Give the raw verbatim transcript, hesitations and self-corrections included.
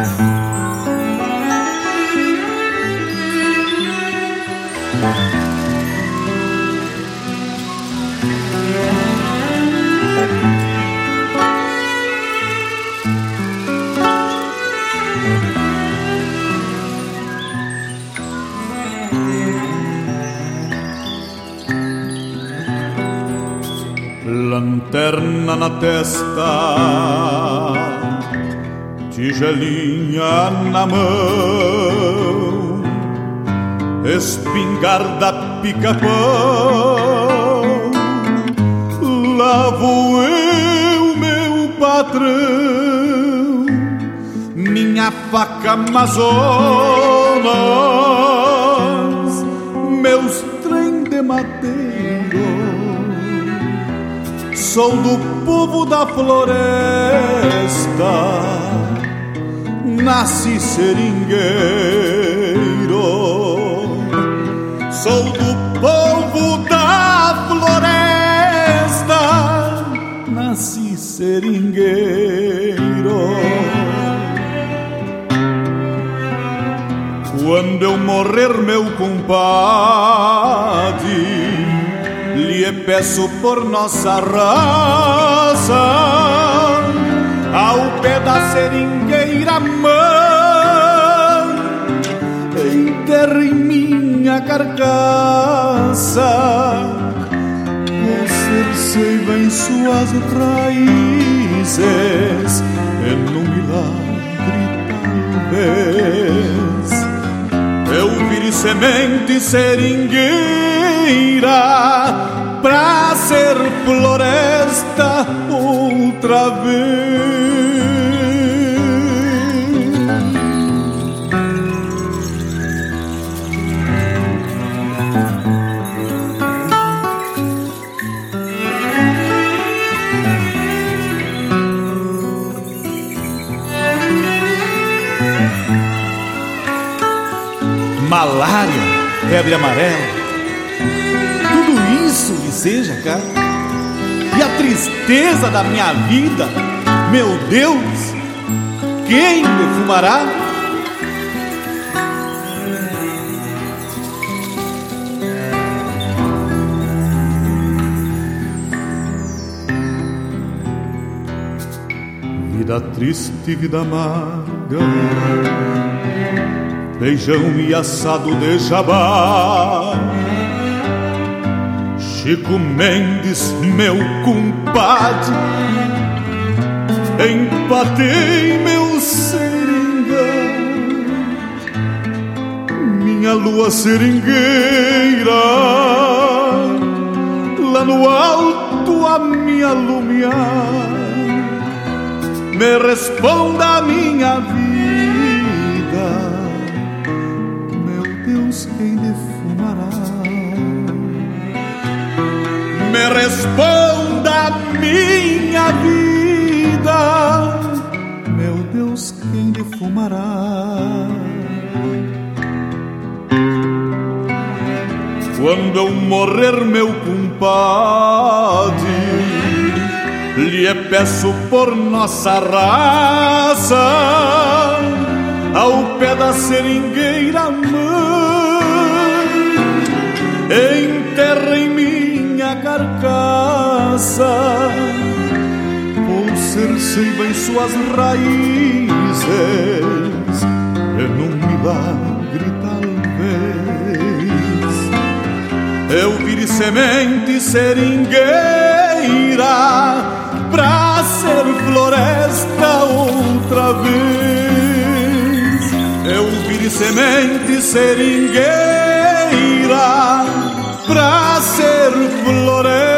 Lanterna na testa, tigelinha na mão, espingarda pica-pão. Lá vou eu, meu patrão, minha faca amazonas, meus trem de madeiro. Sou do povo da floresta, nasci seringueiro. Sou do povo da floresta, nasci seringueiro. Quando eu morrer, meu compadre, lhe peço por nossa raça, ao pé da seringueira mãe, enterre minha carcaça. O cerceio em suas raízes, em um milagre talvez eu vire semente seringueira pra ser floresta outra vez. Malária, febre amarela, tudo isso lhe seja, cara. E a tristeza da minha vida, meu Deus, quem defumará? Vida triste, vida amarga, feijão e assado de jabá. Chico Mendes, meu compadre, empatei meu seringão. Minha lua seringueira, lá no alto a me alumiar. Me responda a minha vida, quem defumará? Me responda minha vida, meu Deus, quem defumará? Quando eu morrer, meu compadre, lhe peço por nossa raça, ao pé da seringueira mãe, enterre em minha carcaça. O cerceio em suas raízes, em um milagre talvez eu vire semente seringueira pra ser floresta outra vez. Eu vire semente seringueira pra ser floresta